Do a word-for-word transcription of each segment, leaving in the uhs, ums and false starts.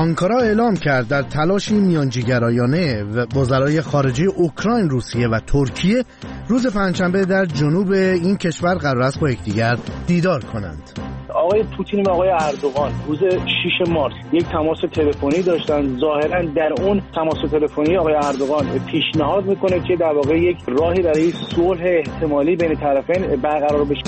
آنکارا اعلام کرد در تلاشی میانجیگرایانه وزرای خارجه اوکراین، روسیه و ترکیه روز پنجشنبه در جنوب این کشور قرار است با یکدیگر دیدار کنند. آقای پوتین و آقای اردوغان روز شش مارس یک تماس تلفنی داشتن. ظاهرا در اون تماس تلفنی آقای اردوغان پیشنهاد میکنه که در واقع یک راهی برای صلح احتمالی بین طرفین برقرار بشه.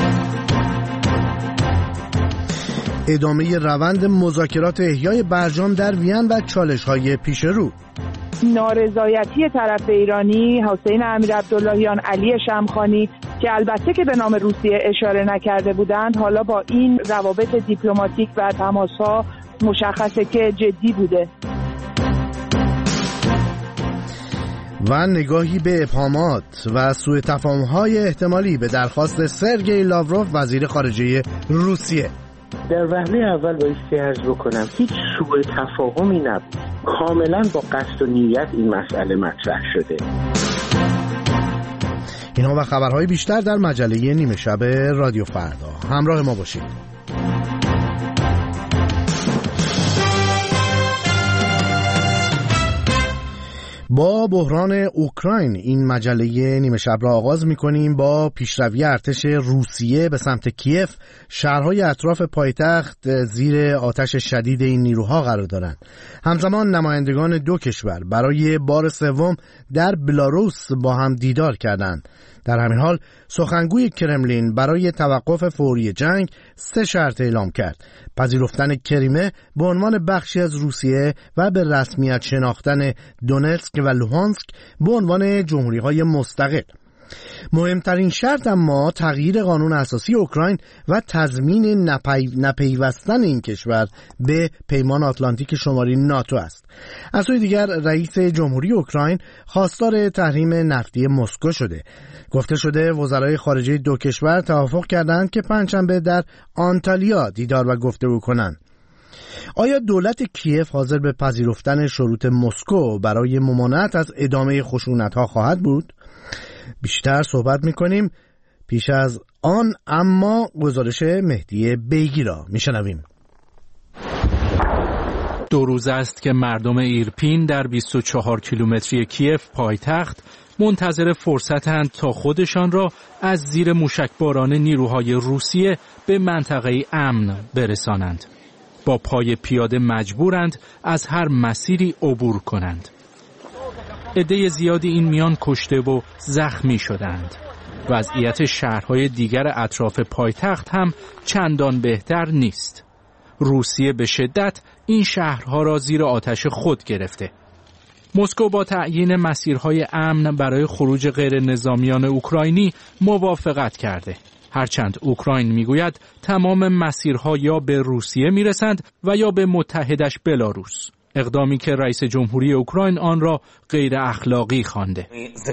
ادامه روند مذاکرات احیای برجام در وین و چالش‌های پیش رو. نارضایتی طرف ایرانی، حسین امیرعبداللهیان، علی شمخانی که البته که به نام روسیه اشاره نکرده بودند، حالا با این روابط دیپلماتیک و تماس‌ها مشخصه که جدی بوده. و نگاهی به ابهامات و سوء تفاهم‌های احتمالی به درخواست سرگئی لاوروف وزیر خارجه روسیه. در وهله اول بایستی عرض بکنم هیچ سوء تفاهمی نبود، کاملا با قصد و نیت این مسئله مطرح شده. اینها و خبرهای بیشتر در مجله نیمه شب رادیو فردا. همراه ما باشید. با بحران اوکراین این مجله نیمه شب را آغاز می‌کنیم با پیشروی ارتش روسیه به سمت کیف. شهرهای اطراف پایتخت زیر آتش شدید این نیروها قرار دارند. همزمان نمایندگان دو کشور برای بار سوم در بلاروس با هم دیدار کردند. در همین حال سخنگوی کرملین برای توقف فوری جنگ سه شرط اعلام کرد: پذیرفتن کریمه به عنوان بخشی از روسیه و به رسمیت شناختن دونتسک و لوهانسک به عنوان جمهوری‌های مستقل. مهمترین شرط اما تغییر قانون اساسی اوکراین و تضمین نپی... نپیوستن این کشور به پیمان آتلانتیک شمالی ناتو است. از سوی دیگر رئیس جمهوری اوکراین خواستار تحریم نفتی مسکو شده. گفته شده وزرای خارجه دو کشور توافق کردند که پنجشنبه در آنتالیا دیدار و گفتگو کنند. آیا دولت کیف حاضر به پذیرفتن شروط مسکو برای ممانعت از ادامه خشونت‌ها خواهد بود؟ بیشتر صحبت می‌کنیم. پیش از آن اما گزارش مهدی بیگی را می‌شنویم. دو روز است که مردم ایرپین در بیست و چهار کیلومتری کیف پایتخت منتظر فرصتند تا خودشان را از زیر موشکباران نیروهای روسیه به منطقه امن برسانند. با پای پیاده مجبورند از هر مسیری عبور کنند. عده زیادی این میان کشته و زخمی شدند. وضعیت شهرهای دیگر اطراف پایتخت هم چندان بهتر نیست. روسیه به شدت این شهرها را زیر آتش خود گرفته. مسکو با تعیین مسیرهای امن برای خروج غیر نظامیان اوکراینی موافقت کرده. هرچند اوکراین میگوید تمام مسیرها یا به روسیه میرسند و یا به متحدش بلاروس. اقدامی که رئیس جمهوری اوکراین آن را غیر اخلاقی خوانده.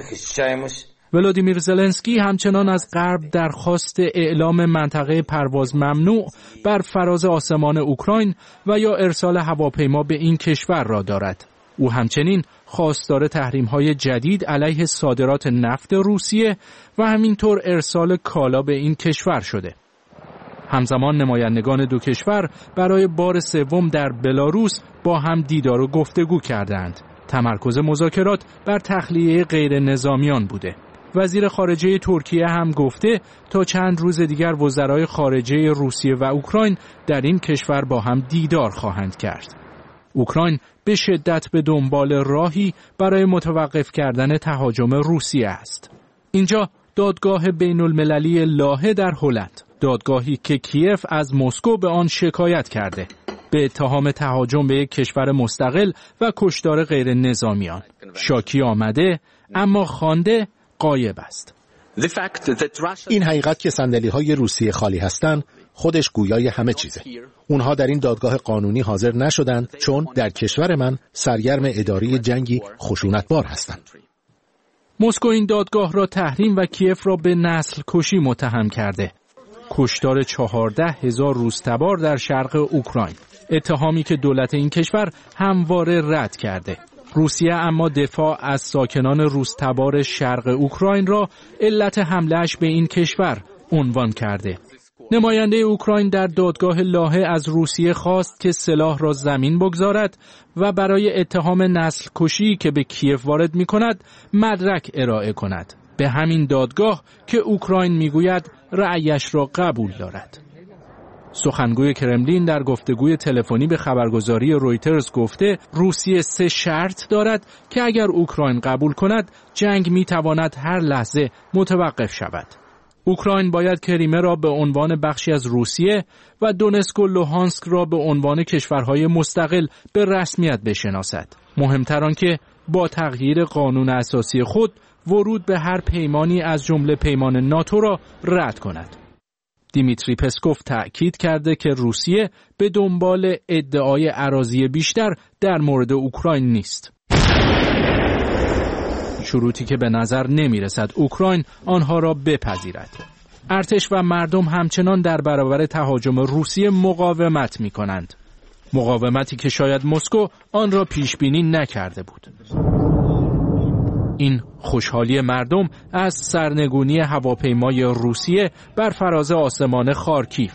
ولادیمیر زلنسکی همچنان از غرب درخواست اعلام منطقه پرواز ممنوع بر فراز آسمان اوکراین و یا ارسال هواپیما به این کشور را دارد. او همچنین خواستار تحریم‌های جدید علیه صادرات نفت روسیه و همینطور ارسال کالا به این کشور شده. همزمان نمایندگان دو کشور برای بار سوم در بلاروس با هم دیدار و گفتگو کردند. تمرکز مذاکرات بر تخلیه غیر نظامیان بوده. وزیر خارجه ترکیه هم گفته تا چند روز دیگر وزرای خارجه روسیه و اوکراین در این کشور با هم دیدار خواهند کرد. اوکراین به شدت به دنبال راهی برای متوقف کردن تهاجم روسیه است. اینجا دادگاه بین المللی لاهه در هلند، دادگاهی که کیف از مسکو به آن شکایت کرده به اتهام تهاجم به یک کشور مستقل و کشتار غیر نظامیان. شاکی آمده اما خوانده غایب است. این حقیقت که صندلی‌های روسیه خالی هستند خودش گویای همه چیزه. اونها در این دادگاه قانونی حاضر نشدند چون در کشور من سرگرم اداره جنگی خشونتبار هستند. مسکو این دادگاه را تحریم و کیف را به نسل کشی متهم کرده. کشتار چهارده هزار روس‌تبار در شرق اوکراین. اتهامی که دولت این کشور همواره رد کرده. روسیه اما دفاع از ساکنان روس‌تبار شرق اوکراین را علت حمله‌اش به این کشور عنوان کرده. نماینده اوکراین در دادگاه لاهه از روسیه خواست که سلاح را زمین بگذارد و برای اتهام نسل کشی که به کیف وارد می کند مدرک ارائه کند. به همین دادگاه که اوکراین می گوید رأیش را قبول دارد. سخنگوی کرملین در گفتگوی تلفنی به خبرگزاری رویترز گفته روسیه سه شرط دارد که اگر اوکراین قبول کند جنگ می تواند هر لحظه متوقف شود. اوکراین باید کریمه را به عنوان بخشی از روسیه و دونسک و لوهانسک را به عنوان کشورهای مستقل به رسمیت بشناسد. مهمتر آن که با تغییر قانون اساسی خود ورود به هر پیمانی از جمله پیمان ناتو را رد کند. دیمیتری پسکوف تأکید کرده که روسیه به دنبال ادعای اراضی بیشتر در مورد اوکراین نیست. شروطی که به نظر نمی رسد اوکراین آنها را بپذیرد. ارتش و مردم همچنان در برابر تهاجم روسیه مقاومت می کنند. مقاومتی که شاید مسکو آن را پیش بینی نکرده بود. این خوشحالی مردم از سرنگونی هواپیمای روسیه بر فراز آسمان خارکیف،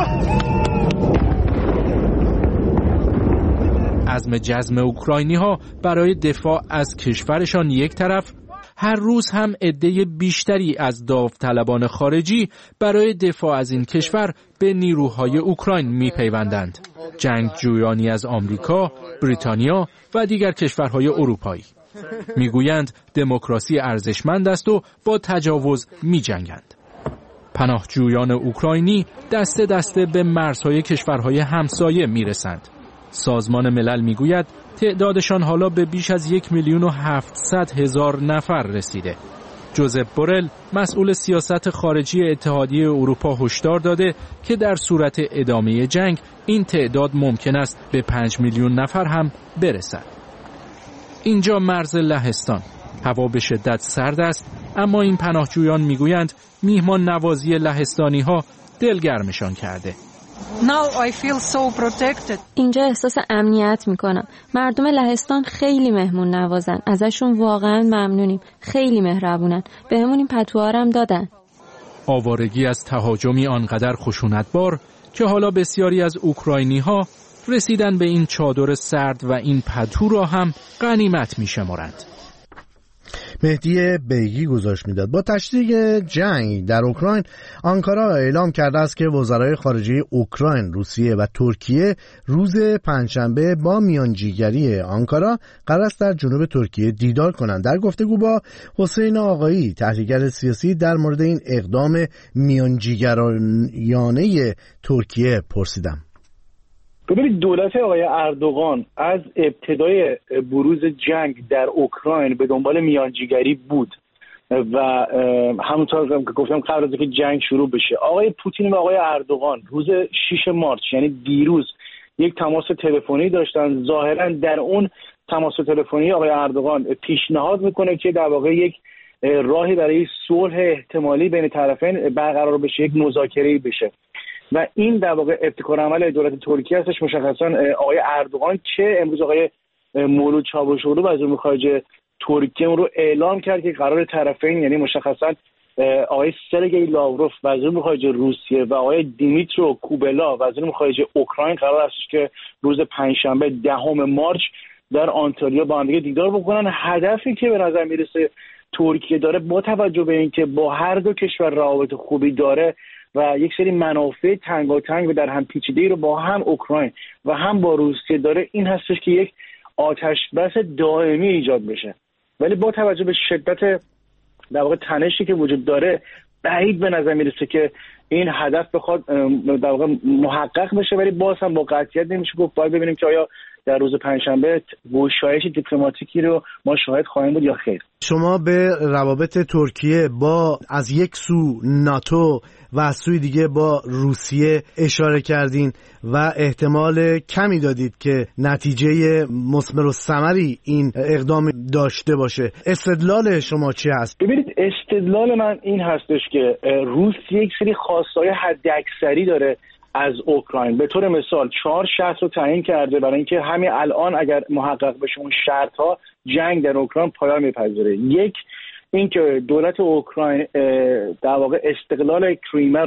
عزم جزم اوکراینی ها برای دفاع از کشورشان یک طرف، هر روز هم عده بیشتری از داوطلبان خارجی برای دفاع از این کشور به نیروهای اوکراین میپیوندند. جنگجویانی از آمریکا، بریتانیا و دیگر کشورهای اروپایی میگویند دموکراسی ارزشمند است و با تجاوز میجنگند. پناهجویان اوکراینی دسته دسته به مرزهای کشورهای همسایه میرسند. سازمان ملل میگوید تعدادشان حالا به بیش از یک میلیون و هفتصد هزار نفر رسیده. جوزپ بورل مسئول سیاست خارجی اتحادیه اروپا هشدار داده که در صورت ادامه جنگ این تعداد ممکن است به پنج میلیون نفر هم برسد. اینجا مرز لهستان. هوا به شدت سرد است، اما این پناهجویان میگویند میهمان نوازی لهستانی ها دلگرمشان کرده. Now I feel so protected. اینجا احساس امنیت میکنم. مردم لهستان خیلی مهمون نوازن. ازشون واقعا ممنونیم. خیلی مهربونن. بهمون این پتوهارم دادن. آوارگی از تهاجمی آنقدر خشونتبار که حالا بسیاری از اوکراینی ها رسیدن به این چادر سرد و این پتو را هم غنیمت میشمارند. مهدی بیگی گزارش میداد. با تشدید جنگ در اوکراین، آنکارا اعلام کرده است که وزرای خارجه اوکراین، روسیه و ترکیه روز پنجشنبه با میانجیگری آنکارا قرار است در جنوب ترکیه دیدار کنند. در گفتگو با حسین آقایی، تحلیلگر سیاسی، در مورد این اقدام میانجیگرانه ترکیه پرسیدم. ببینید، دولت آقای اردوغان از ابتدای بروز جنگ در اوکراین به دنبال میانجیگری بود و همونطور که گفتم قبل از اینکه جنگ شروع بشه آقای پوتین و آقای اردوغان روز شش مارس یعنی دیروز یک تماس تلفنی داشتن. ظاهرا در اون تماس تلفنی آقای اردوغان پیشنهاد میکنه که در واقع یک راهی برای صلح احتمالی بین طرفین برقرار بشه، یک مذاکره‌ای بشه و این در واقع ابتکار عمل دولت ترکیه هستش. مشخصا آقای اردوغان که امروز آقای مولود چاوشوغلو وزیر خارجه ترکیه رو اعلام کرد که قرار طرفین، یعنی مشخصا آقای سرگئی لاوروف وزیر خارجه روسیه و آقای دیمیترو کوبلا وزیر خارجه اوکراین قرار است که روز پنجشنبه دهم مارس در آنتالیا با هم دیگه دیدار بکنن. هدفی که به نظر میرسه ترکیه داره، با توجه به اینکه با هر دو کشور روابط خوبی داره و یک سری منافع تنگاتنگ و در هم پیچیده‌ای رو با هم اوکراین و هم با روسیه داره، این هستش که یک آتش بس دائمی ایجاد بشه. ولی با توجه به شدت در واقع تنشی که وجود داره، بعید به نظر میرسه که این هدف بخواد در واقع محقق بشه. ولی باز هم با قطعیت نمیشه گفت. باید ببینیم که آیا در روز پنجشنبه گشایش دیپلماتیکی رو ما شاهد خواهیم بود یا خیر. شما به روابط ترکیه با از یک سو ناتو و از سوی دیگه با روسیه اشاره کردین و احتمال کمی دادید که نتیجه مثمر و ثمری این اقدام داشته باشه. استدلال شما چی هست؟ ببینید، استدلال من این هستش که روسیه یک سری خواستهای حداکثری داره از اوکراین. به طور مثال چهار شرط رو تعیین کرده برای اینکه همین الان اگر محقق بشه اون شرط ها، جنگ در اوکراین پایان میپذیره. یک، اینکه دولت اوکراین در واقع استقلال کریمه رو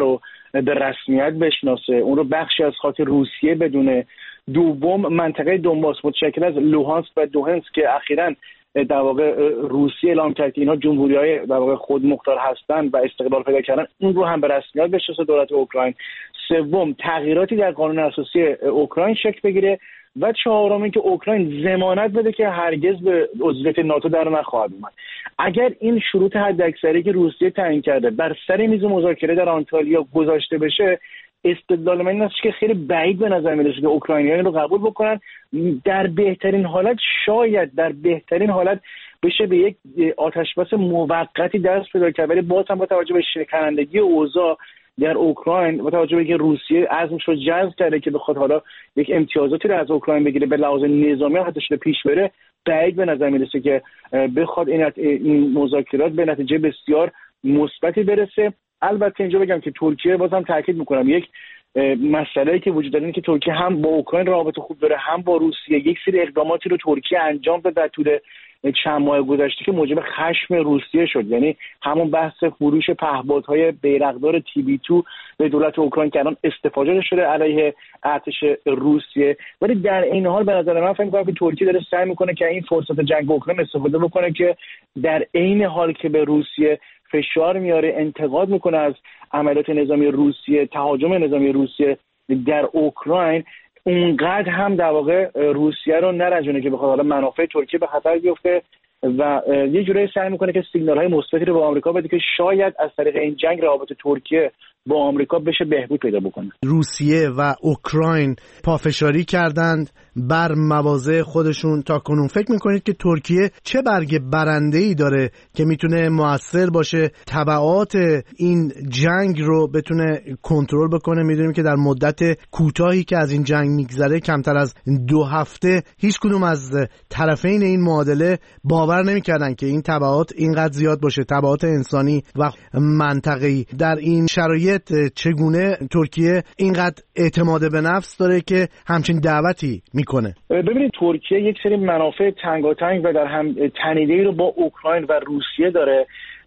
به رسمیت بشناسه، اون رو بخشی از خاک روسیه بدونه. دوم، منطقه دونباس متشکل از لوهانسک و دونتسک که اخیراً در واقع روسیه اعلام کرد که اینها جمهوری‌های در واقع خودمختار هستند و استقلال پیدا کردن، اون رو هم به رسمیت بشناسه دولت اوکراین. سوم، تغییراتی در قانون اساسی اوکراین شکل بگیره و چهارم اینکه اوکراین ضمانت بده که هرگز به عضویت ناتو در نخواهد اومد. اگر این شروط حداکثری که روسیه تعیین کرده بر سر میز مذاکره در آنتالیا گذاشته بشه، استدلال من این است که خیلی بعید به نظر میاد که اوکراینیان رو قبول بکنن. در بهترین حالت، شاید در بهترین حالت بشه به یک آتشبس موقتی دست پیدا کرد، ولی باز هم با توجه به شکنندگی اوضاع در اوکراین، با توجه به اینکه روسیه عزمش رو جذب کرده که بخواد حالا یک امتیازاتی رو از اوکراین بگیره به لحاظ نظامی حتی شده پیش بره، بعید به نظر میرسه که بخواد این این مذاکرات به نتیجه بسیار مثبتی برسه. البته اینجا بگم که ترکیه، بازم تاکید میکنم، یک مسئله‌ای که وجود داره اینه که ترکیه هم با اوکراین رابطه خوب داره هم با روسیه. یک سری اقداماتی رو ترکیه انجام داد در طول چند ماه گذشته که موجب خشم روسیه شد، یعنی همون بحث فروش پهپادهای بیرقدار تی بی دو به دولت اوکراین که الان استفاده شده علیه ارتش روسیه. ولی در این حال به نظر من فکر می‌کنم که ترکیه داره سعی میکنه که این فرصت جنگ اوکراین استفاده بکنه که در عین حال که به روسیه فشار میاره، انتقاد میکنه از عملیات نظامی روسیه، تهاجم نظامی روسیه در اوکراین، اونقدر هم در واقع روسیه رو نرنجونه که بخواد حالا منافع ترکیه به خطر بیفته و یه جوری سعی میکنه که سیگنال‌های مثبتی رو به آمریکا بده که شاید از طریق این جنگ روابط ترکیه با آمریکا بشه بهبود پیدا بکنه. روسیه و اوکراین پافشاری کردند بر مواضع خودشون تا کنون. فکر میکنید که ترکیه چه برگ برنده‌ای داره که میتونه موثر باشه، تبعات این جنگ رو بتونه کنترل بکنه؟ میدونیم که در مدت کوتاهی که از این جنگ میگذره، کمتر از دو هفته، هیچ کدوم از طرفین این معادله باور نمیکردن که این تبعات اینقدر زیاد باشه، تبعات انسانی و منطقه‌ای. در این شرایط چگونه ترکیه اینقدر اعتماد به نفس داره که همچین دعوتی میکنه؟ ببینید، ترکیه یک سری منافع تنگاتنگ و در هم تنیده‌ای رو با اوکراین و روسیه داره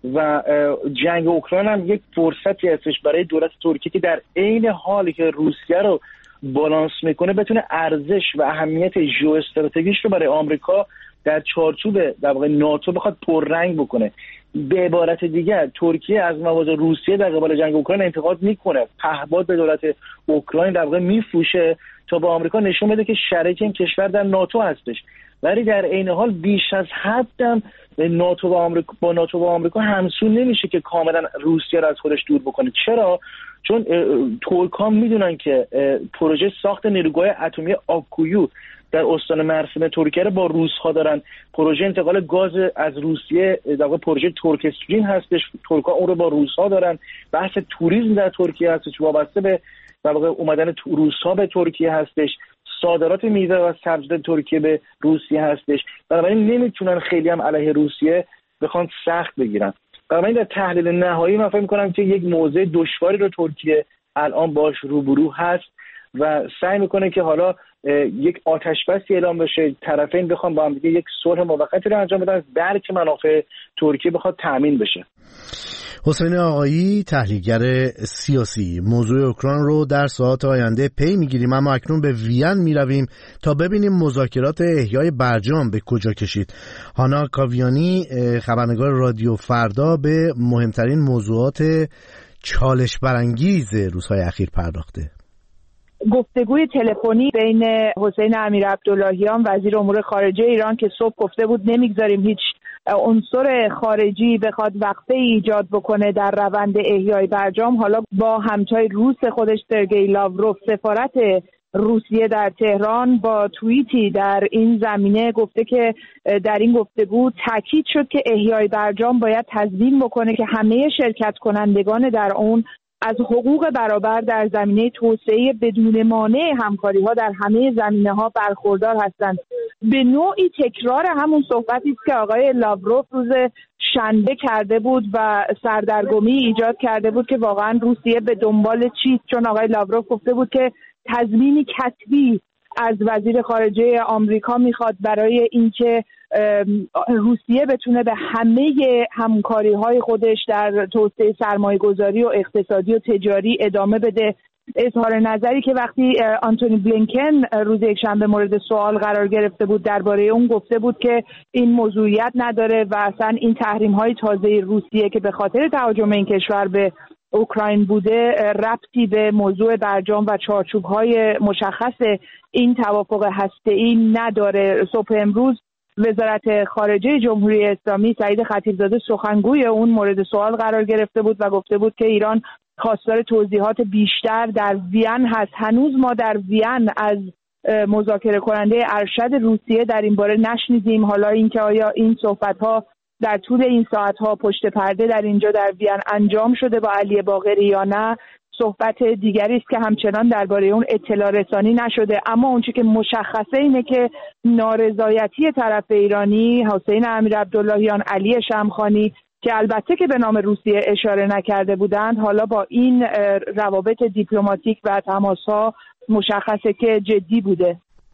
و جنگ اوکراین هم یک فرصتی هستش برای دولت ترکیه که در عین حالی که روسیه رو بالانس میکنه بتونه ارزش و اهمیت ژئواستراتژیک رو برای آمریکا در چارچوب در واقع ناتو بخواد پررنگ بکنه. به عبارت دیگر، ترکیه از مواضع روسیه در قبال جنگ اوکراین انتقاد میکنه، پهپاد به دولت اوکراین در واقع میفروشه تا با آمریکا نشون بده که شریک این کشور در ناتو هستش، ولی در عین حال بیش از حدم ناتو و آمریکا با ناتو و آمریکا همسون نمیشه که کاملا روسیه را از خودش دور بکنه. چرا؟ چون ترک‌ها میدونن که پروژه ساخت نیروگاه اتمی آکویو در استان مرسین ترکیه رو با روس‌ها دارن. پروژه انتقال گاز از روسیه در واقع پروژه ترک استریم هستش، ترک‌ها اون رو با روس‌ها دارن. بحث توریسم در ترکیه هستش، وابسته به در واقع اومدن روس‌ها به ترکیه هستش. صادرات میوه و سبزیجات ترکیه به روسیه هستش. بنابراین نمیتونن خیلی هم علیه روسیه بخوان سخت بگیرن. بنابراین در تحلیل نهایی من فکر می‌کنم که یک موضع دشواری رو ترکیه الان باش روبرو هست و سعی میکنه که حالا یک آتشبسی اعلام بشه، طرفین بخوان با هم دیگه یک صلح موقتی رو انجام بدن، درک منافع ترکیه بخواد تامین بشه. حسین آقایی، تحلیلگر سیاسی، موضوع اوکراین رو در ساعات آینده پی میگیریم، اما اکنون به وین میرویم تا ببینیم مذاکرات احیای برجام به کجا کشید. هانا کاویانی، خبرنگار رادیو فردا، به مهمترین موضوعات چالش برانگیز روزهای اخیر پرداخته. گفتگوی تلفنی بین حسین امیرعبداللهیان وزیر امور خارجه ایران که صبح گفته بود نمیگذاریم هیچ عنصر خارجی بخواد وقفه ایجاد بکنه در روند احیای برجام، حالا با همتای روس خودش سرگئی لاوروف سفارت روسیه در تهران با توییتی در این زمینه گفته که در این گفتگو تاکید شد که احیای برجام باید تضمین بکنه که همه شرکت کنندگان در اون از حقوق برابر در زمینه توسعه بدون مانع همکاری‌ها در همه زمینه‌ها برخوردار هستند. به نوعی تکرار همون صحبتی است که آقای لاوروف روز شنبه کرده بود و سردرگمی ایجاد کرده بود که واقعا روسیه به دنبال چیست، چون آقای لاوروف گفته بود که تضمینی کتبی از وزیر خارجه آمریکا میخواد برای اینکه روسیه بتونه به همه همکاری‌های خودش در توسعه سرمایه‌گذاری و اقتصادی و تجاری ادامه بده. اظهار نظری که وقتی آنتونی بلینکن روز یکشنبه مورد سوال قرار گرفته بود درباره اون گفته بود که این موضوعیت نداره و اصلا این تحریم‌های تازه روسیه که به خاطر تهاجم این کشور به اوکراین بوده ربطی به موضوع برجام و چارچوب‌های مشخص این توافق هسته‌ای نداره. صبح امروز وزارت خارجه جمهوری اسلامی سعید خطیبزاده سخنگوی اون مورد سوال قرار گرفته بود و گفته بود که ایران خواستار توضیحات بیشتر در وین هست. هنوز ما در وین از مذاکره کننده ارشد روسیه در این باره نشنیدیم. حالا اینکه آیا این صحبت‌ها در طول این ساعت‌ها پشت پرده در اینجا در وین انجام شده با علی باقری یا نه صحبت دیگری است که همچنان درباره اون اطلاع رسانی نشده. اما اونچه که مشخصه اینه که نارضایتی طرف ایرانی، حسین امیرعبداللهیان، علی شمخانی که البته که به نام روسیه اشاره نکرده بودند، حالا با این روابط دیپلماتیک و تماس‌ها مشخصه که جدی بوده.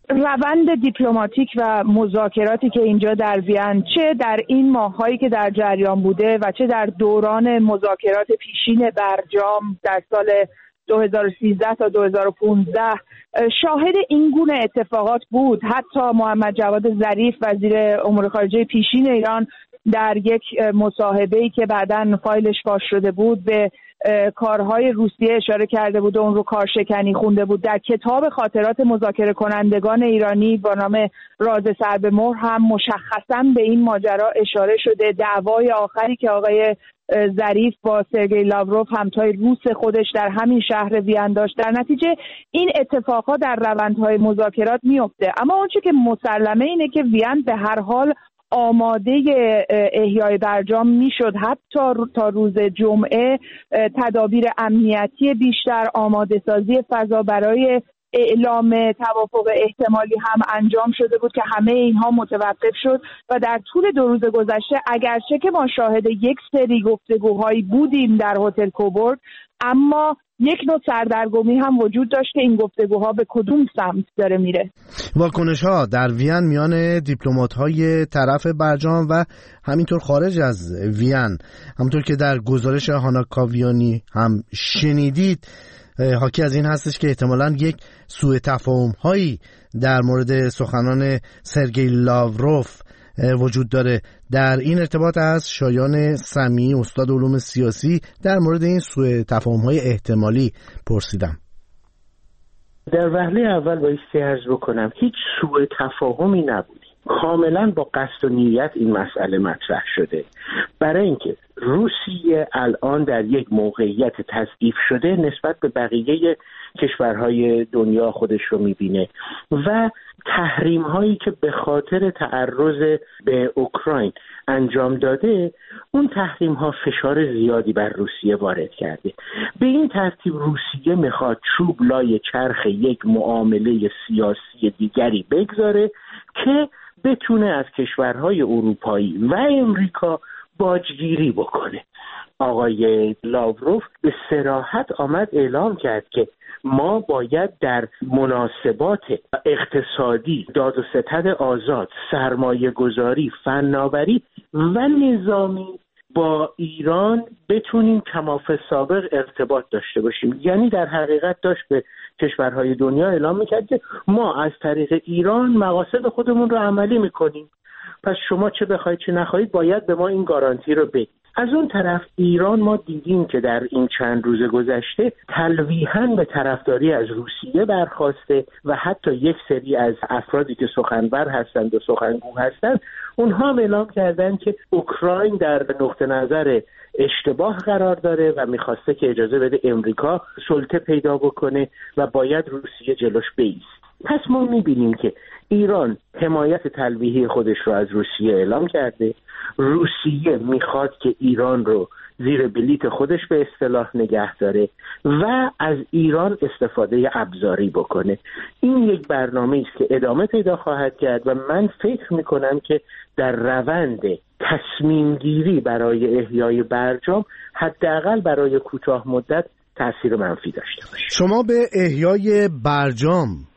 روند دیپلماتیک و مذاکراتی که اینجا در وین چه در این ماه‌هایی که در جریان بوده و چه در دوران مذاکرات پیشین برجام در سال دو هزار و سیزده تا دو هزار و پانزده شاهد این گونه اتفاقات بود. حتی محمد جواد ظریف وزیر امور خارجه پیشین ایران در یک مصاحبه‌ای که بعداً فایلش فاش شده بود به کارهای روسیه اشاره کرده بود و اون رو کارشکنی خونده بود. در کتاب خاطرات مذاکره کنندگان ایرانی با نام راز سر به مهر هم مشخصاً به این ماجرا اشاره شده. دعوای آخری که آقای ظریف با سرگئی لاوروف همتای روس خودش در همین شهر وین داشت، در نتیجه این اتفاقات در روندهای مذاکرات میفته. اما اونچه که مسلمه اینه که وین به هر حال آماده احیای برجام میشد. حتی تا روز جمعه تدابیر امنیتی بیشتر، آماده سازی فضا برای اعلام توافق احتمالی هم انجام شده بود که همه اینها متوقف شد و در طول دو روز گذشته اگرچه که ما شاهد یک سری گفتگوهایی بودیم در هتل کوبورگ، اما یک نوع سردرگمی هم وجود داشت که این گفتگوها به کدوم سمت داره میره. واکنش‌ها در وین میان دیپلمات‌های طرف برجام و همینطور خارج از وین، همونطور که در گزارش هانا کاویانی هم شنیدید، حاکی از این هستش که احتمالاً یک سوء تفاهم هایی در مورد سخنان سرگئی لاوروف وجود داره. در این ارتباط از شایان سمیعی استاد علوم سیاسی در مورد این سوء تفاهم های احتمالی پرسیدم. در وهله اول بایستی عرض بکنم هیچ سوء تفاهمی نبود. کاملا با قصد و نیت این مسئله مطرح شده، برای اینکه روسیه الان در یک موقعیت تضعیف شده نسبت به بقیه کشورهای دنیا خودش رو میبینه و تحریم هایی که به خاطر تعرض به اوکراین انجام داده، اون تحریم ها فشار زیادی بر روسیه وارد کرده. به این ترتیب روسیه میخواد چوب لای چرخ یک معامله سیاسی دیگری بگذاره که بتونه از کشورهای اروپایی و امریکا باجگیری بکنه. آقای لاوروف به صراحت آمد اعلام کرد که ما باید در مناسبات اقتصادی، داد و ستد آزاد، سرمایه گذاری، فناوری و نظامی با ایران بتونیم کماف سابق ارتباط داشته باشیم. یعنی در حقیقت داشت به کشورهای دنیا اعلام میکرد که ما از طریق ایران مقاصد خودمون رو عملی میکنیم، پس شما چه بخواید چه نخواهید باید به ما این گارانتی رو بدید. از اون طرف ایران ما دیدیم که در این چند روز گذشته تلویحاً به طرفداری از روسیه برخاسته و حتی یک سری از افرادی که سخنور هستند و سخنگو هستند اونها اعلام کردند که اوکراین در نقطه نظر اشتباه قرار داره و میخواسته که اجازه بده امریکا سلطه پیدا بکنه و باید روسیه جلوش بایست. پس ما میبینیم که ایران حمایت تلویحی خودش رو از روسیه اعلام کرده، روسیه میخواد که ایران رو زیر بلیت خودش به اصطلاح نگه داره و از ایران استفاده ابزاری بکنه. این یک برنامه است که ادامه پیدا خواهد کرد و من فکر میکنم که در روند تصمیم گیری برای احیای برجام حداقل برای کوتاه مدت تأثیر منفی داشته باشه. شما به احیای برجام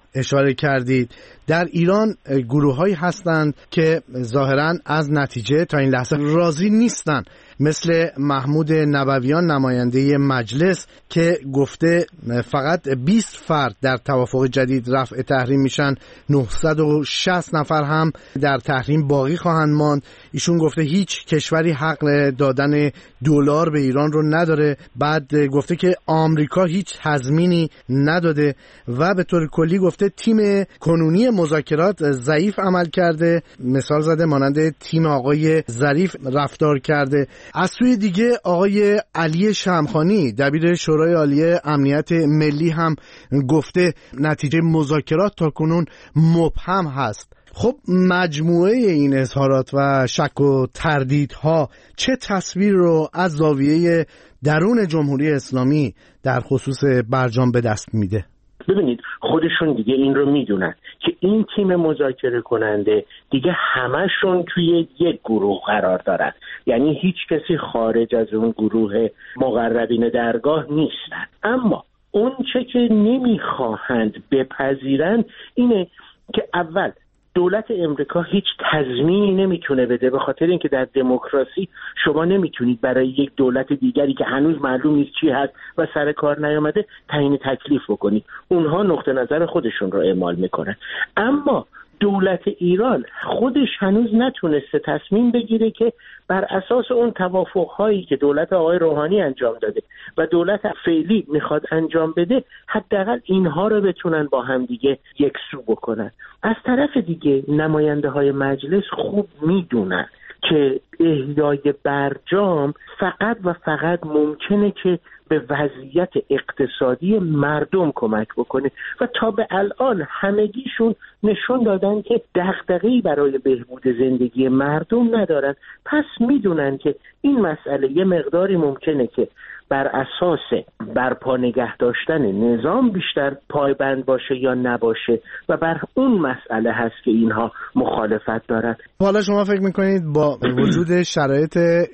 اشاره کردید. در ایران گروه‌هایی هستند که ظاهراً از نتیجه تا این لحظه راضی نیستن، مثل محمود نبویان نماینده مجلس که گفته فقط بیست فرد در توافق جدید رفع تحریم میشن، نهصد و شصت نفر هم در تحریم باقی خواهند ماند. ایشون گفته هیچ کشوری حق دادن دلار به ایران رو نداره. بعد گفته که آمریکا هیچ تضمینی نداده و به طور کلی گفته تیم کنونی مذاکرات ضعیف عمل کرده. مثال زده مانند تیم آقای ظریف رفتار کرده. از سوی دیگه آقای علی شمخانی دبیر شورای عالی امنیت ملی هم گفته نتیجه مذاکرات تاکنون مبهم هست. خب مجموعه این اظهارات و شک و تردیدها چه تصویر رو از زاویه درون جمهوری اسلامی در خصوص برجام به دست میده؟ ببینید خودشون دیگه این رو میدونن که این تیم مذاکره کننده دیگه همشون توی یک گروه قرار دارن، یعنی هیچ کسی خارج از اون گروه مقربین درگاه نیستن. اما اون چه که نمیخواهند بپذیرن اینه که اول دولت امریکا هیچ تضمینی نمیتونه بده، به خاطر اینکه در دموکراسی شما نمیتونید برای یک دولت دیگری که هنوز معلوم نیست چی هست و سر کار نیامده تعیین تکلیف بکنید. اونها نقطه نظر خودشون رو اعمال میکنن. اما دولت ایران خودش هنوز نتونسته تصمیم بگیره که بر اساس اون توافق‌هایی که دولت آقای روحانی انجام داده و دولت فعلی میخواد انجام بده، حداقل اینها رو بتونن با هم دیگه یکسو بکنن. از طرف دیگه نماینده های مجلس خوب میدونن که احیای برجام فقط و فقط ممکنه که به وضعیت اقتصادی مردم کمک بکنه و تا به الان همگیشون نشون دادن که دغدغه‌ای برای بهبود زندگی مردم ندارن. پس میدونن که این مسئله یه مقداری ممکنه که بر اساس برپا نگه داشتن نظام بیشتر پایبند باشه یا نباشه و بر اون مسئله هست که اینها مخالفت دارن. حالا شما فکر میکنید با وجود شرایط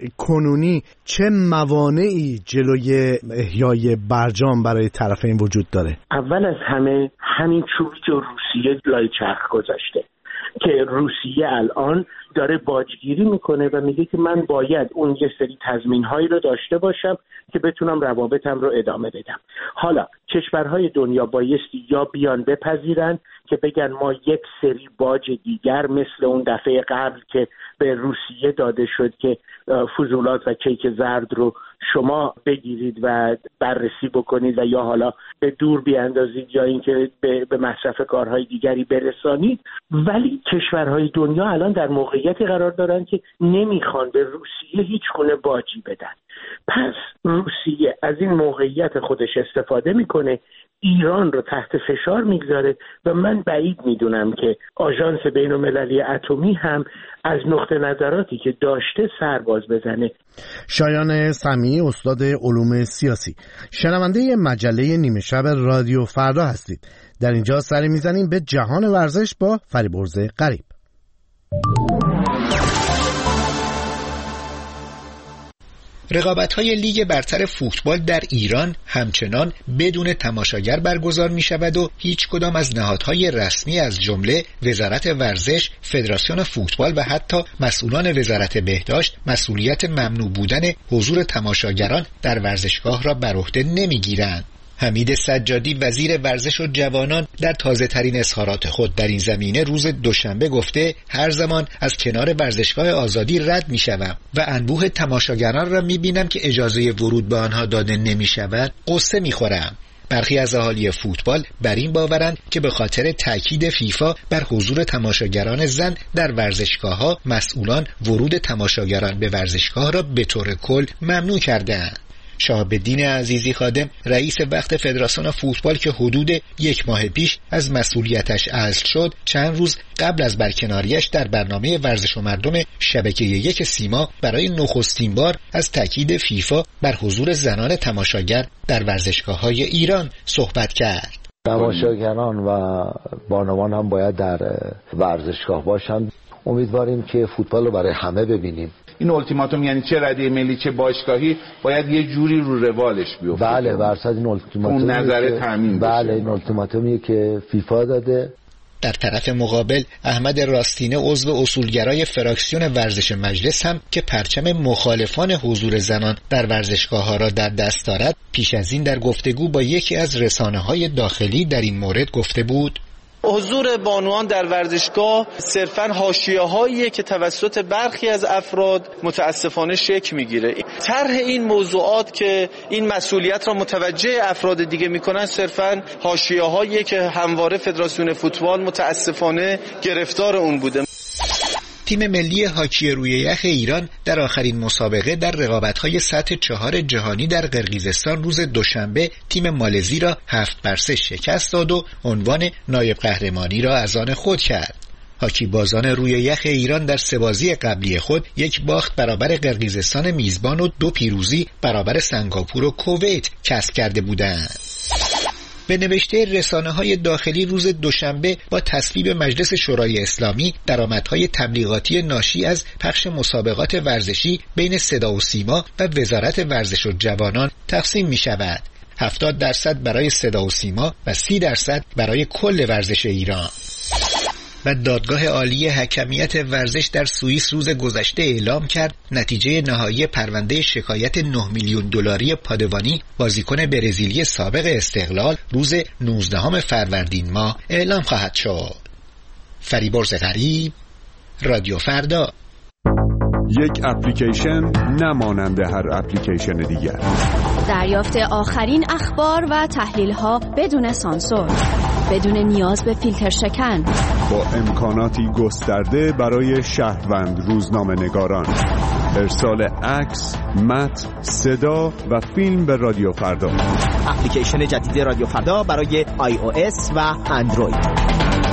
کنونی چه موانعی جلوی احیای برجام برای طرفین وجود داره؟ اول از همه همین چوبی که روسیه لای چرخ گذاشته که روسیه الان داره باجگیری میکنه و میگه که من باید اون یه سری تضمین‌هایی رو داشته باشم که بتونم روابطم رو ادامه بدم. حالا کشورهای دنیا بایستی یا بیان بپذیرن که بگن ما یک سری باج دیگر مثل اون دفعه قبل که به روسیه داده شد که فضولات و کیک زرد رو شما بگیرید و بررسی بکنید و یا حالا به دور بیاندازید یا اینکه به, به مصرف کارهای دیگری برسانید. ولی کشورهای دنیا الان در موقعیتی قرار دارن که نمیخوان به روسیه هیچ گونه باجی بدن. پس روسیه از این موقعیت خودش استفاده میکنه، ایران رو تحت فشار میگذاره و من بعید میدونم که آژانس بین‌المللی اتمی هم از نقطه نظراتی که داشته سرباز بزنه. شایان سمیعی، استاد علوم سیاسی، شنونده مجله نیمه شب رادیو فردا هستید. در اینجا سری میزنیم به جهان ورزش با فریبرز غریب. رقابت‌های لیگ برتر فوتبال در ایران همچنان بدون تماشاگر برگزار می‌شود و هیچ کدام از نهادهای رسمی از جمله وزارت ورزش، فدراسیون فوتبال و حتی مسئولان وزارت بهداشت مسئولیت ممنوع بودن حضور تماشاگران در ورزشگاه را بر عهده نمی‌گیرند. حمید سجادی وزیر ورزش و جوانان در تازه ترین اظهارات خود در این زمینه روز دوشنبه گفته هر زمان از کنار ورزشگاه آزادی رد می شوم و انبوه تماشاگران را می بینم که اجازه ورود به آنها داده نمی شود قصه می خورم. برخی از اهالی فوتبال بر این باورند که به خاطر تاکید فیفا بر حضور تماشاگران زن در ورزشگاه‌ها مسئولان ورود تماشاگران به ورزشگاه را به طور کل ممنوع کرده‌اند. شهاب‌الدین عزیزی خادم رئیس وقت فدراسیون فوتبال که حدود یک ماه پیش از مسئولیتش عزل شد چند روز قبل از برکناریش در برنامه ورزش و مردم شبکه یک سیما برای نخستین بار از تاکید فیفا بر حضور زنان تماشاگر در ورزشگاه‌های ایران صحبت کرد. تماشاگران و بانوان هم باید در ورزشگاه باشند. امیدواریم که فوتبال رو برای همه ببینیم. این التیماتوم یعنی چه رده ملی چه باشگاهی باید یه جوری رو روالش بیفته. بله برصد این التیماتوم اون نظر تامین بشه. بله این التیماتومی که فیفا داده. در طرف مقابل احمد راستینه عضو اصولگرای فراکسیون ورزش مجلس هم که پرچم مخالفان حضور زنان در ورزشگاه‌ها را در دست دارد پیش از این در گفتگو با یکی از رسانه‌های داخلی در این مورد گفته بود: حضور بانوان در ورزشگاه صرفاً حاشیه‌هاییه که توسط برخی از افراد متاسفانه شکل میگیره. طرح این موضوعات که این مسئولیت را متوجه افراد دیگه میکنن صرفاً حاشیه‌هاییه که همواره فدراسیون فوتبال متاسفانه گرفتار اون بوده. تیم ملی هاکی روی یخ ایران در آخرین مسابقه در رقابت‌های سطح چهار جهانی در قرقیزستان روز دوشنبه تیم مالزی را هفت بر سه شکست داد و عنوان نایب قهرمانی را از آن خود کرد. هاکی بازان روی یخ ایران در سه بازی قبلی خود یک باخت برابر قرقیزستان میزبان و دو پیروزی برابر سنگاپور و کویت کسب کرده بودند. به نوشته رسانه‌های داخلی روز دوشنبه با تصویب مجلس شورای اسلامی درآمدهای تبلیغاتی ناشی از پخش مسابقات ورزشی بین صدا و سیما و وزارت ورزش و جوانان تقسیم می شود. هفتاد درصد برای صدا و سیما و سی درصد برای کل ورزش ایران. و دادگاه عالی حکمیت ورزش در سوئیس روز گذشته اعلام کرد نتیجه نهایی پرونده شکایت نه میلیون دلاری پادوانی بازیکن برزیلی سابق استقلال روز نوزدهم فروردین ماه اعلام خواهد شد. فریبرز غریب، رادیو فردا. یک اپلیکیشن نمانند هر اپلیکیشن دیگر. دریافت آخرین اخبار و تحلیل‌ها بدون سانسور، بدون نیاز به فیلتر شکن، با امکاناتی گسترده برای شهروند روزنامه‌نگاران. ارسال عکس، متن، صدا و فیلم به رادیو فردا. اپلیکیشن جدید رادیو فردا برای آی او اس و اندروید.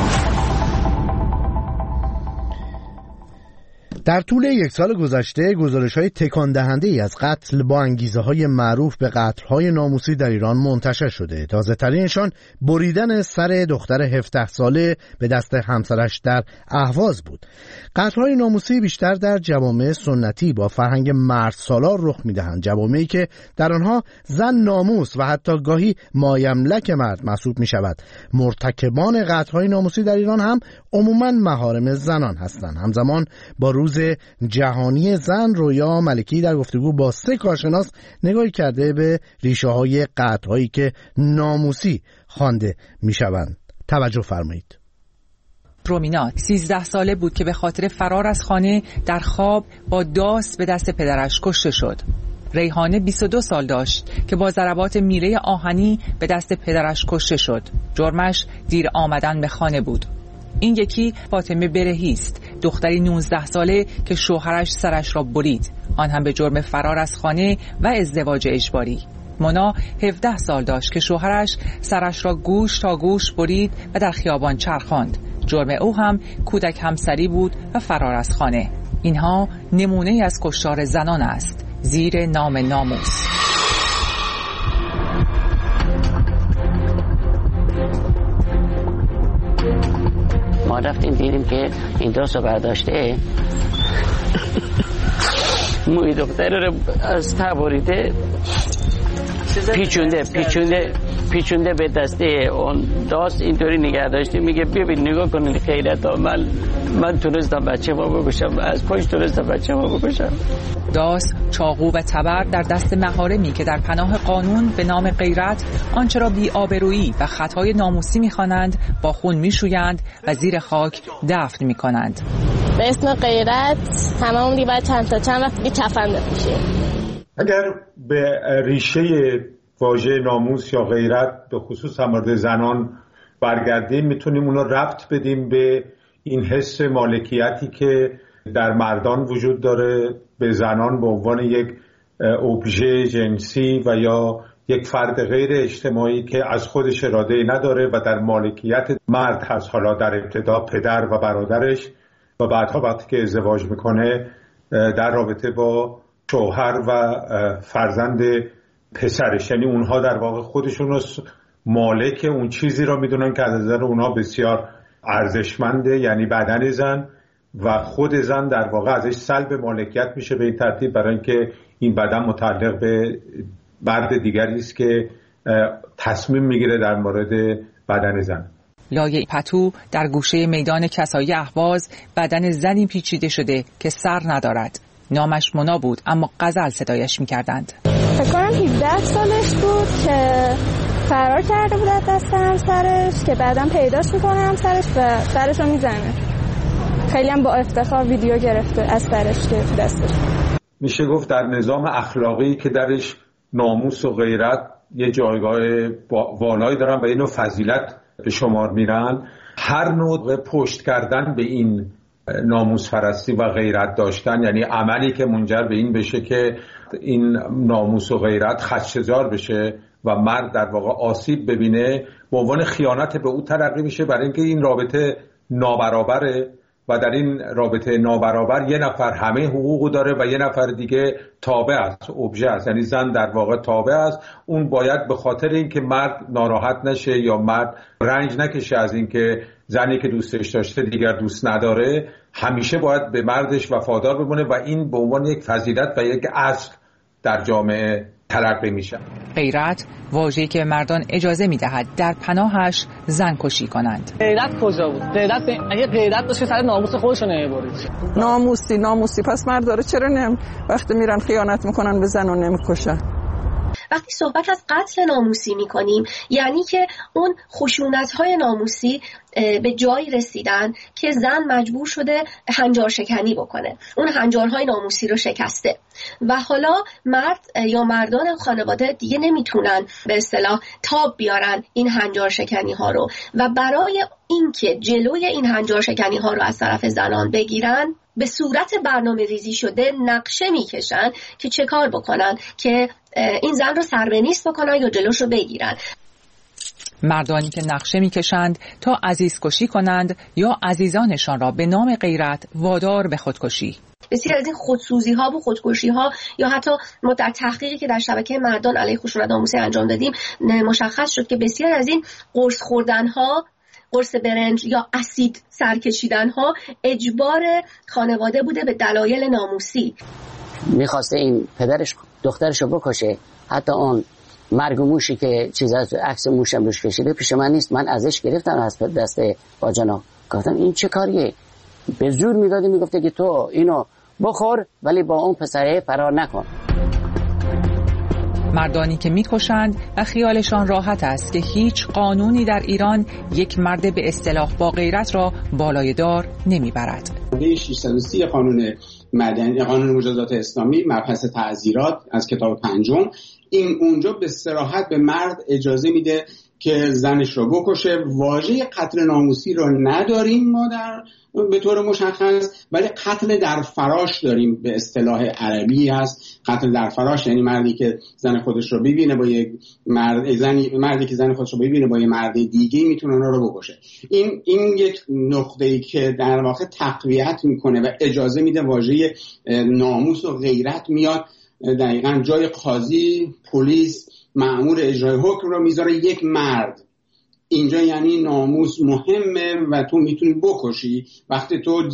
در طول یک سال گذشته گزارش‌های تکان دهنده‌ای از قتل با انگیزه‌های معروف به قتل‌های ناموسی در ایران منتشر شده. تازه‌ترینشان بریدن سر دختر هفده ساله به دست همسرش در اهواز بود. قتل‌های ناموسی بیشتر در جوامع سنتی با فرهنگ مرد سالار رخ می‌دهند، جوامعی که در آنها زن ناموس و حتی گاهی مایملک مرد محسوب می‌شود. مرتکبان قتل‌های ناموسی در ایران هم عموماً محارم زنان هستند. همزمان با روز جهانی زن، رویا ملکی در گفتگو با سه کارشناس نگاهی کرده به ریشه‌های قتل‌هایی که ناموسی خوانده می‌شوند. توجه فرمایید. رومینا سیزده ساله بود که به خاطر فرار از خانه در خواب با داس به دست پدرش کشته شد. ریحانه بیست و دو سال داشت که با ضربات میله آهنی به دست پدرش کشته شد. جرمش دیر آمدن به خانه بود. این یکی فاطمه برهی است، دختری نوزده ساله که شوهرش سرش را برید، آن هم به جرم فرار از خانه و ازدواج اجباری. مونا هفده سال داشت که شوهرش سرش را گوش تا گوش برید و در خیابان چرخاند. جرم او هم کودک همسری بود و فرار از خانه. اینها نمونه از کشتار زنان است زیر نام ناموس. ما رفتیم دیدیم که این داستو برداشته موی دختر رو از تبریده پیچونده پیچونده پیچونده به دسته اون داست اینطوری نگه داشته. میگه ببین نگاه کنید خیرت ها، من من تونستم بچه ما بکشم، از پشت تونستم بچه ما بکشم. داس، چاقو و تبر در دست محارمی که در پناه قانون به نام غیرت آنچه را بی‌آبرویی و خطای ناموسی می‌خوانند با خون می‌شویند و زیر خاک دفن می‌کنند. به اسم غیرت همه عمری بعد چند تا چند وقت دیگه کفن بپوشیم. اگر به ریشه واژه ناموس یا غیرت به خصوص در مورد زنان برگردیم، میتونیم اونو ربط بدیم به این حس مالکیتی که در مردان وجود داره به زنان به عنوان یک ابژه جنسی و یا یک فرد غیر اجتماعی که از خودش اراده نداره و در مالکیت مرد هست، حالا در ابتدا پدر و برادرش و بعدها وقتی که ازدواج میکنه در رابطه با شوهر و فرزند پسرش. یعنی اونها در واقع خودشون رو مالک اون چیزی را میدونن که از نظر اونها بسیار ارزشمنده، یعنی بدن زن و خود زن در واقع ازش سلب مالکیت میشه به این ترتیب، برای اینکه این بدن متعلق به مرد دیگری است که تصمیم میگیره در مورد بدن زن. لایه پتو در گوشه میدان کسایی اهواز بدن زنی پیچیده شده که سر ندارد. نامش مونا بود اما غزل صدایش میکردند. فکر کنم هفده سالش بود که فرار کرده بود از دست همسرش که بعدم پیداش میکنه همسرش و سرش رو میزنه. خیلی هم با افتخار ویدیو گرفته از سرش که دستش. میشه گفت در نظام اخلاقی که درش ناموس و غیرت یه جایگاه والایی دارن و اینو فضیلت به شمار میرن، هر نوع پشت کردن به این ناموس پرستی و غیرت داشتن، یعنی عملی که منجر به این بشه که این ناموس و غیرت خدشه‌زار بشه و مرد در واقع آسیب ببینه، به عنوان خیانت به او تلقی میشه، برای اینکه این رابطه نابرابره و در این رابطه نابرابر یه نفر همه حقوقو داره و یه نفر دیگه تابع است، ابژه است، یعنی زن در واقع تابع است. اون باید به خاطر اینکه مرد ناراحت نشه یا مرد رنج نکشه از اینکه زنی که دوستش داشته دیگر دوست نداره، همیشه باید به مردش وفادار بمونه و این به عنوان یک فضیلت و یک اصل در جامعه تلقی میشه. غیرت واژه‌ای که مردان اجازه میدهد در پناهش زن کشی کنند. غیرت کجا بود؟ غیرت ب... اگه غیرت داشت سر ناموس خودش نمیبرید. ناموسی ناموسی پس مرد داره چرا نمی وقتی میرن خیانت میکنن به زن و نمیکشن؟ وقتی صحبت از قتل ناموسی میکنیم یعنی که اون خشونت‌های ناموسی به جایی رسیدن که زن مجبور شده هنجار شکنی بکنه، اون هنجارهای ناموسی رو شکسته و حالا مرد یا مردان خانواده دیگه نمیتونن به اصطلاح تاب بیارن این هنجار شکنی ها رو و برای اینکه جلوی این هنجار شکنی ها رو از طرف زنان بگیرن به صورت برنامه ریزی شده نقشه میکشن که چه کار بکنن که این زن رو سربنیست بکنن یا جلوش رو بگیرن. مردانی که نقشه میکشند تا عزیز کشی کنند یا عزیزانشان را به نام غیرت وادار به خودکشی. بسیار از این خودسوزی ها و خودکشی ها یا حتی ما در تحقیقی که در شبکه مردان علیه خشونت ناموسی انجام دادیم مشخص شد که بسیار از این قرص خوردن ها، قرص برنج یا اسید سر کشیدن ها اجبار خانواده بوده به دلایل ناموسی. میخواسته این پدرش دخترشو بکشه، حتی اون مرگ و موشی که چیز از عکس موشم روش کشیده پیش من نیست، من ازش گرفتم از دست باجانا، گفتم این چه کاریه؟ به زور میداده میگفته که تو اینو بخور ولی با اون پسره فرار نکن. مردانی که میکشند و خیالشان راحت است که هیچ قانونی در ایران یک مرد به اصطلاح با غیرت را بالای دار نمیبرد. ماده ششصد و سی قانون مدنی، قانون مجازات اسلامی، مبحث تعزیرات از کتاب پنجم، این اونجا به صراحت به مرد اجازه میده که زنش رو بکشه. واژه قتل ناموسی رو نداریم ما در به طور مشخص، ولی قتل در فراش داریم، به اصطلاح عربی هست. قتل در فراش یعنی مردی که زن خودش رو ببینه با یک مرد، زنی مردی که زن خودش رو ببینه با یک مرد دیگه میتونه اونها رو بکشه. این این یک نقطه‌ای که در واقع تقویت میکنه و اجازه میده واژه ناموس و غیرت میاد دقیقاً جای قاضی، پلیس، مأمور اجرای حکم رو میذاره یک مرد. اینجا یعنی ناموس مهمه و تو میتونی بکشی وقتی تو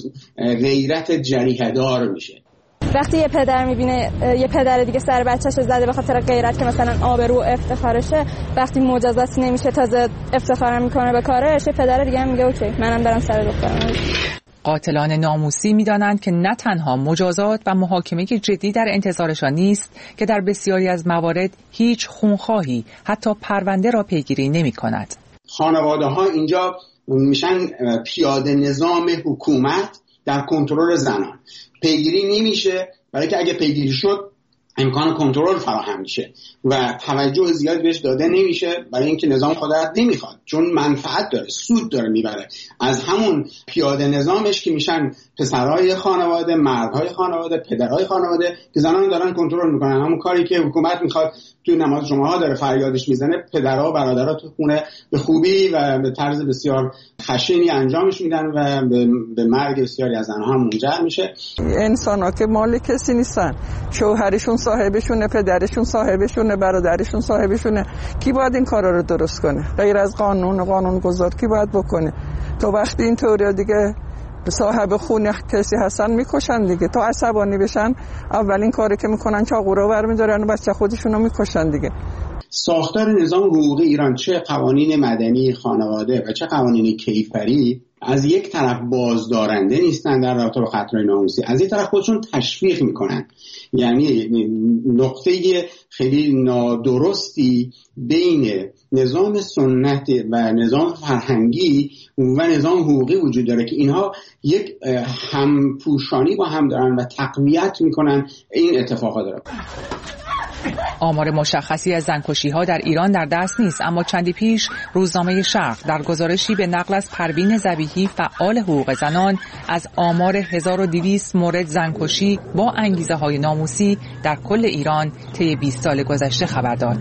غیرت جریحه دار میشه. وقتی یه پدر میبینه یه پدر دیگه سر بچه‌شو زده به خاطر غیرت که مثلا آبرو افتخارشه، وقتی مجازات نمیشه تازه افتخار میکنه به کارش، یه پدر دیگه هم میگه اوکی منم برم سر دخترم. قاتلان ناموسی می‌دانند که نه تنها مجازات و محاکمه جدی در انتظارشان نیست که در بسیاری از موارد هیچ خونخواهی حتی پرونده را پیگیری نمی‌کند. خانواده‌ها اینجا میشن پیاده نظام حکومت در کنترل زنان. پیگیری نمیشه برای که اگه پیگیری شد امکان کنترل فراهم میشه و توجه زیاد بهش داده نمیشه برای اینکه نظام خودت نمیخواد، چون منفعت داره، سود داره میبره از همون پیاده نظامش که میشن پسرهای خانواده، مردهای خانواده، پدرهای خانواده که زنان دارن کنترل میکنن. همون کاری که حکومت میخواد توی نماز جمعه ها داره فریادش میزنه، پدرها و برادرها تو خونه به خوبی و به طرز بسیار خشنی انجامش میدن و به مرگ بسیاری از زنها هم منجر میشه. انسان‌ها که مال کسی نیستن، شوهرشون صاحبشونه، پدرشون صاحبشونه، برادرشون صاحبشونه. کی باید این کارا رو درست کنه غیر از قانون؟ قانون گذار کی باید بکنه؟ تو وقتی این طوری دیگه صاحب خونه کسی هستن میکشن دیگه، تا عصبانی بشن اولین کاری که میکنن چاقو رو برمی‌دارن و بچه خودشونو میکشن دیگه. ساختار نظام حقوقی ایران، چه قوانین مدنی خانواده و چه قوانین کیفری، از یک طرف بازدارنده نیستن در رابطه با خطرهای ناموسی، از یک طرف خودشون تشویق میکنن. یعنی نقطه خیلی نادرستی بین نظام سنت و نظام فرهنگی و نظام حقوقی وجود داره که اینها یک همپوشانی با هم دارن و تقویت میکنن این اتفاقات رو. آمار مشخصی از زنکشی‌ها در ایران در دست نیست، اما چندی پیش روزنامه شرق در گزارشی به نقل از پروین ذبیحی فعال حقوق زنان از آمار هزار و دویست مورد زنکشی با انگیزه‌های ناموسی در کل ایران طی بیست سال گذشته خبر داد.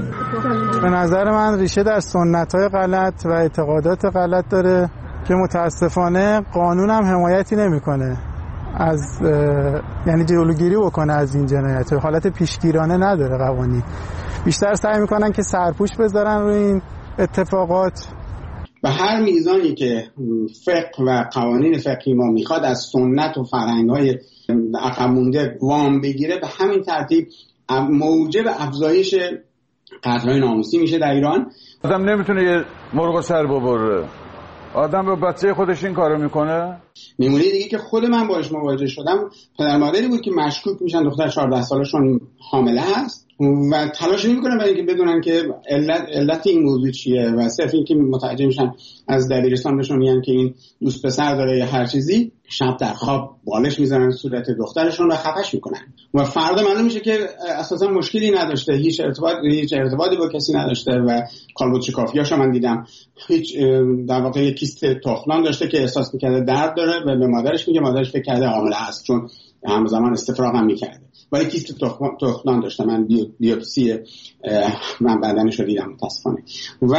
به نظر من ریشه در سنت‌های غلط و اعتقادات غلط داره که متاسفانه قانون هم حمایتی نمی‌کنه از یعنی جلوگیری بکنه از این جنایت. حالت پیشگیرانه نداره قوانین، بیشتر سعی میکنن که سرپوش بذارن روی این اتفاقات. به هر میزانی که فقه و قوانین فقهی ما میخواد از سنت و فرهنگ‌های عقب مونده وام بگیره، به همین ترتیب موجب افزایش قتل‌های ناموسی میشه در ایران. آدم نمیتونه یه مرغ سر ببره، آدم به بچه خودش این کارو میکنه. نمونه دیگه که خود من باهاش مواجه شدم، پدر مادری بود که مشکوک میشن دختر چهارده سالشون حامله هست و تلاش نمیکنن برای اینکه بدونن که علت علت این موضوع چیه و صرف اینکه متوجه میشن از دبیرستان بهشون میگن که این دوست پسر داره یا هر چیزی، شب در خواب بالش میزنن صورت دخترشون و خفش میکنن و فردا معلوم میشه که اساسا مشکلی نداشته، هیچ ارتباط هیچ ارتباطی با کسی نداشته و کالبد شکافیاشو من دیدم، هیچ در واقع یک کیست تخمدان داشته که احساس میکرده درد داره و به مادرش میگه، مادرش فکر کرده حامله است چون همزمان استفراغ هم میکرده، ولی کیست تخمدان داشته. من بیوپسی من بدنش رو دیدم متاسفانه. و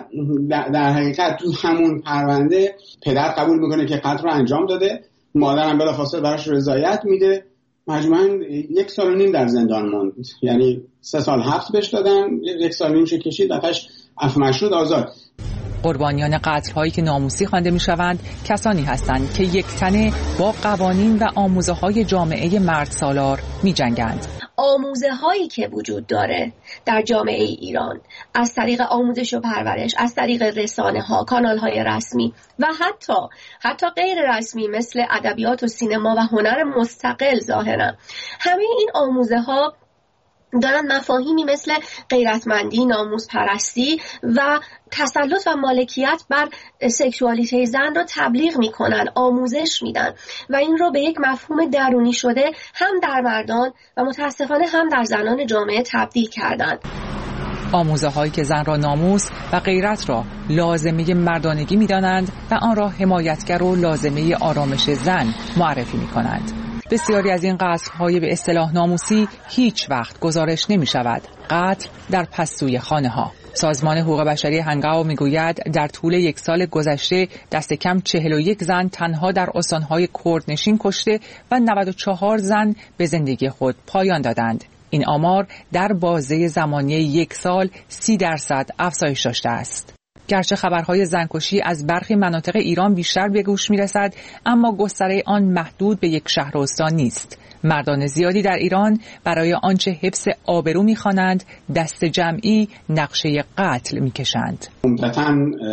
در حقیقت تو همون پرونده پدر قبول میکنه که قتل رو انجام داده، مادرم بلافاصله براش رضایت میده، مجموعاً یک سال و نیم در زندان موند، یعنی سه سال حبس بهش دادن، یک سال و نیمش کشید، بعدش عفو مشروط آزاد. قربانیان قتل‌هایی که ناموسی خوانده می‌شوند کسانی هستند که یک تنه با قوانین و آموزه‌های جامعه مرد سالار می‌جنگند. آموزه هایی که وجود داره در جامعه ایران از طریق آموزش و پرورش، از طریق رسانه ها، کانال های رسمی و حتی حتی غیر رسمی مثل ادبیات و سینما و هنر مستقل، ظاهرا همه این آموزه ها دارن مفاهیمی مثل غیرتمندی، ناموس پرستی و تسلط و مالکیت بر سکشوالیته زن رو تبلیغ میکنن، آموزش میدن و این رو به یک مفهوم درونی شده هم در مردان و متاسفانه هم در زنان جامعه تبدیل کردن. آموزه هایی که زن را ناموس و غیرت را لازمه مردانگی میدانند و آن را حمایتگر و لازمه آرامش زن معرفی میکنند. بسیاری از این قتل‌های به اصطلاح ناموسی هیچ وقت گزارش نمی شود. قتل در پستوی خانه ها. سازمان حقوق بشری هنگاو می گوید در طول یک سال گذشته دست کم چهل و یک زن تنها در استانهای کردنشین کشته و نود و چهار زن به زندگی خود پایان دادند. این آمار در بازه زمانی یک سال سی درصد افزایش داشته است. گرچه خبرهای زنکشی از برخی مناطق ایران بیشتر به گوش می‌رسد، اما گستره آن محدود به یک شهر و استان نیست. مردان زیادی در ایران برای آنچه حفظ آبرو می‌خوانند دست جمعی نقشه قتل می‌کشند. عمدتاً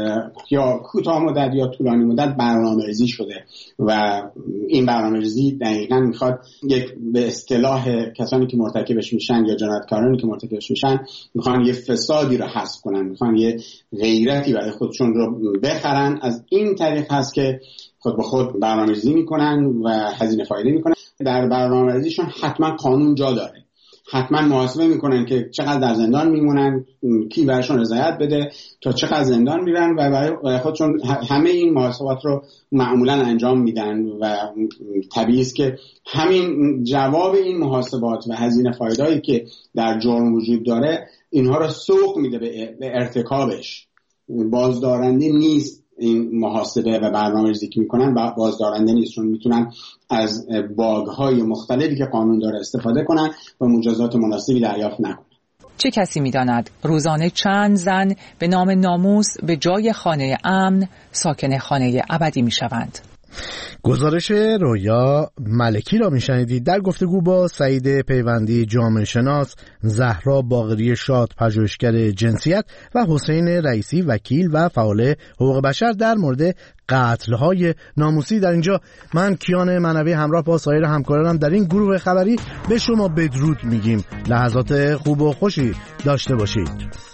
یا کوتاه مدت یا طولانی مدت برنامه‌ریزی شده و این برنامه‌ریزی دقیقاً می‌خواد یک به اصطلاح کسانی که مرتکبش میشن یا جنایتکارانی که مرتکبش میشن می‌خوان یه فسادی رو حذف کنن، می‌خوان یه غیرتی برای خودشون رو بخرن. از این طریق هست که خود به خود برنامه‌ریزی میکنن و هزینه فایده میکنن. در برنامه‌ریزیشون حتما قانون جا داره، حتما محاسبه میکنن که چقدر در زندان میمونن، کی براشون رضایت بده، تا چقدر زندان میرن و برای خودشون همه این محاسبات رو معمولا انجام میدن و طبیعی است که همین جواب این محاسبات و هزینه فایده‌ای که در جرم وجود داره اینها رو سوق میده به ارتکابش. بازدارنده نیست این محاسبه و برنامه‌ریزی که میکنن، بازدارنده نیست، چون میتونن از باگ‌های مختلفی که قانون داره استفاده کنن و مجازات مناسبی دریافت نکنن. چه کسی میداند روزانه چند زن به نام ناموس به جای خانه امن ساکن خانه ابدی میشوند؟ گزارش رویا ملکی را میشنیدید در گفتگو با سعید پیوندی جامعه شناس، زهرا باقری شاد پژوهشگر جنسیت و حسین رئیسی وکیل و فعال حقوق بشر در مورد قتل‌های ناموسی. در اینجا من کیان منوی همراه با سایر همکارانم در این گروه خبری به شما بدرود میگیم. لحظات خوب و خوشی داشته باشید.